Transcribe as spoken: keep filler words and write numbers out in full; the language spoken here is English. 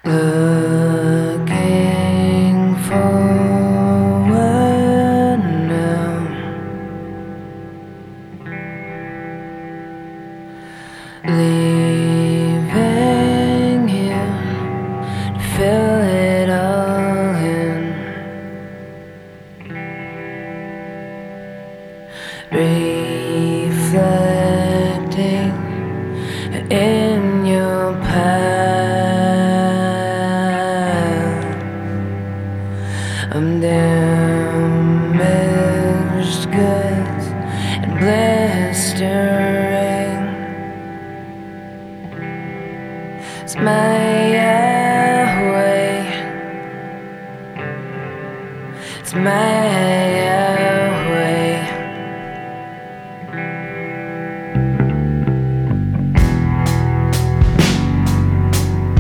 Looking forward now, leaving here to fill it all in, reflecting in your path. I'm damaged goods and blistering. It's my